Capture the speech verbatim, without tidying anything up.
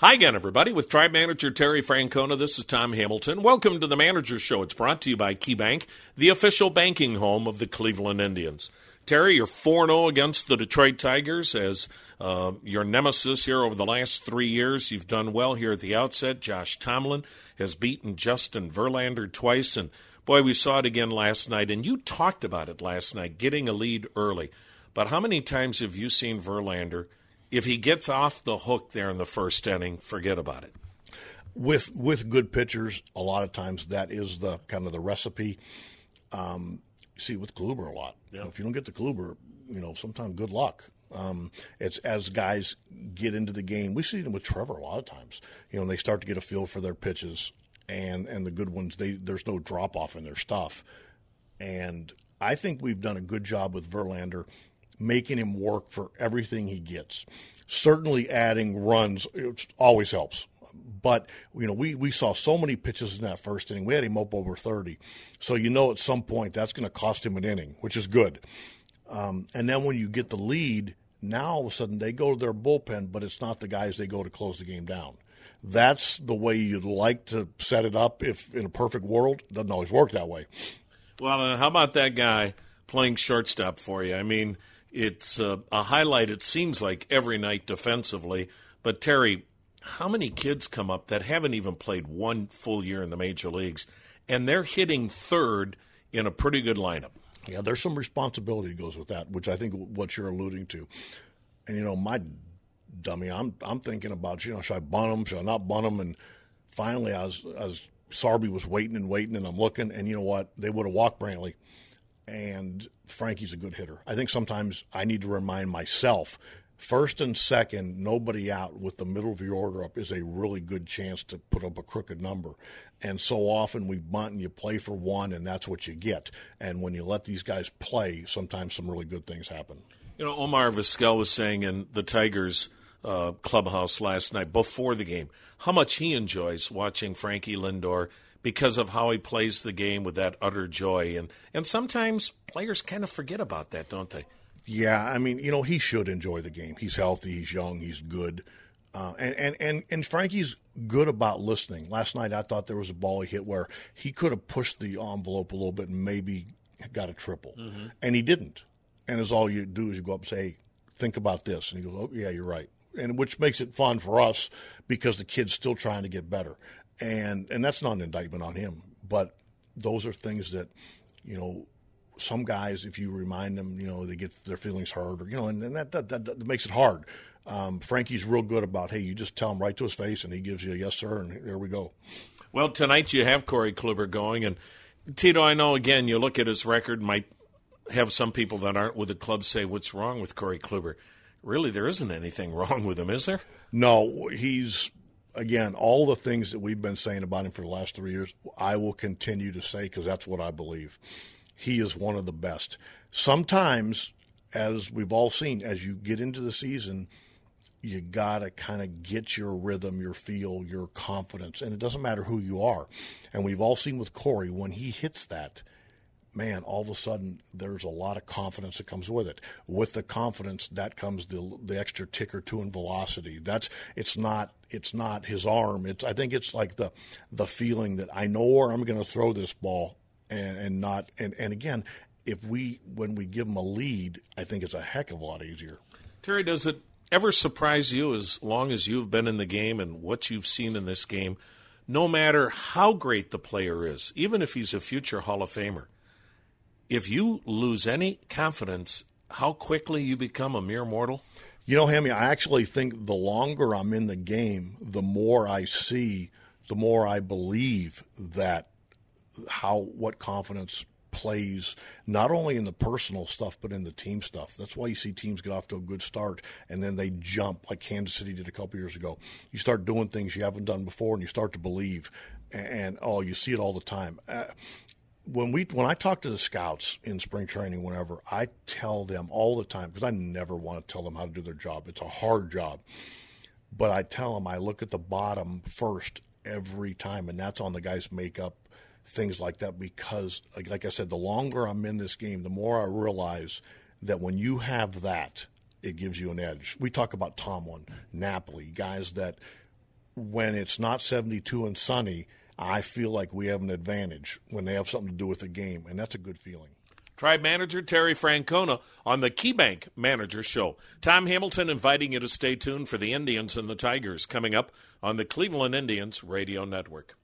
Hi again, everybody. With Tribe Manager Terry Francona, this is Tom Hamilton. Welcome to the Manager Show. It's brought to you by KeyBank, the official banking home of the Cleveland Indians. Terry, you're four and oh against the Detroit Tigers as uh, your nemesis here over the last three years. You've done well here at the outset. Josh Tomlin has beaten Justin Verlander twice, and boy, we saw it again last night, and you talked about it last night, getting a lead early. But how many times have you seen Verlander, if he gets off the hook there in the first inning, forget about it? With with good pitchers, a lot of times that is the kind of the recipe. Um, see, with Kluber a lot. Yeah. You know, if you don't get the Kluber, you know, sometimes good luck. Um, it's as guys get into the game. We see them with Trevor a lot of times. You know, and they start to get a feel for their pitches and and the good ones. They there's no drop off in their stuff, and I think we've done a good job with Verlander, making him work for everything he gets. Certainly adding runs it always helps. But, you know, we, we saw so many pitches in that first inning. We had him up over thirty. So you know at some point that's going to cost him an inning, which is good. Um, and then when you get the lead, now all of a sudden they go to their bullpen, but it's not the guys they go to close the game down. That's the way you'd like to set it up if in a perfect world. It doesn't always work that way. Well, uh, how about that guy playing shortstop for you? I mean, it's uh, a highlight, it seems like, every night defensively. But, Terry, how many kids come up that haven't even played one full year in the major leagues, and they're hitting third in a pretty good lineup? Yeah, there's some responsibility that goes with that, which I think what you're alluding to. And, you know, my dummy, I'm I'm thinking about, you know, should I bunt him, should I not bunt him? And finally, I was, I was Sarby was waiting and waiting, and I'm looking, and you know what? They would have walked Brantley. And Frankie's a good hitter. I think sometimes I need to remind myself, first and second, nobody out with the middle of your order up is a really good chance to put up a crooked number. And so often we bunt and you play for one, and that's what you get. And when you let these guys play, sometimes some really good things happen. You know, Omar Vizquel was saying in the Tigers uh, clubhouse last night before the game how much he enjoys watching Frankie Lindor because of how he plays the game with that utter joy. And, and sometimes players kind of forget about that, don't they? Yeah, I mean, you know, he should enjoy the game. He's healthy, he's young, he's good. Uh, and, and, and, and Frankie's good about listening. Last night I thought there was a ball he hit where he could have pushed the envelope a little bit and maybe got a triple. Mm-hmm. And he didn't. And as all you do is you go up and say, hey, think about this. And he goes, oh, yeah, you're right. And which makes it fun for us because the kid's still trying to get better. And and that's not an indictment on him. But those are things that, you know, some guys, if you remind them, you know, they get their feelings hurt, or, you know, and, and that, that, that, that makes it hard. Um, Frankie's real good about, hey, you just tell him right to his face, and he gives you a yes, sir, and there we go. Well, tonight you have Corey Kluber going. And, Tito, I know, again, you look at his record, might have some people that aren't with the club say, what's wrong with Corey Kluber? Really, there isn't anything wrong with him, is there? No, he's, again, all the things that we've been saying about him for the last three years, I will continue to say because that's what I believe. He is one of the best. Sometimes, as we've all seen, as you get into the season, you got to kind of get your rhythm, your feel, your confidence, and it doesn't matter who you are. And we've all seen with Corey, when he hits that, man, all of a sudden there's a lot of confidence that comes with it. With the confidence, that comes the the extra tick or two in velocity. That's it's not it's not his arm. It's I think it's like the the feeling that I know where I'm going to throw this ball, and, and not and, and again, if we when we give him a lead, I think it's a heck of a lot easier. Terry, does it ever surprise you, as long as you've been in the game and what you've seen in this game, no matter how great the player is, even if he's a future Hall of Famer, if you lose any confidence, how quickly you become a mere mortal? You know, Hammy, I actually think the longer I'm in the game, the more I see, the more I believe that how what confidence plays not only in the personal stuff but in the team stuff. That's why you see teams get off to a good start and then they jump like Kansas City did a couple years ago. You start doing things you haven't done before and you start to believe, and, and oh, you see it all the time. Uh, When we when I talk to the scouts in spring training, whenever, I tell them all the time, because I never want to tell them how to do their job. It's a hard job. But I tell them I look at the bottom first every time, and that's on the guy's makeup, things like that, because, like, like I said, the longer I'm in this game, the more I realize that when you have that, it gives you an edge. We talk about Tomlin, Napoli, guys that when it's not seventy-two and sunny, I feel like we have an advantage when they have something to do with the game, and that's a good feeling. Tribe manager Terry Francona on the KeyBank Manager Show. Tom Hamilton inviting you to stay tuned for the Indians and the Tigers coming up on the Cleveland Indians Radio Network.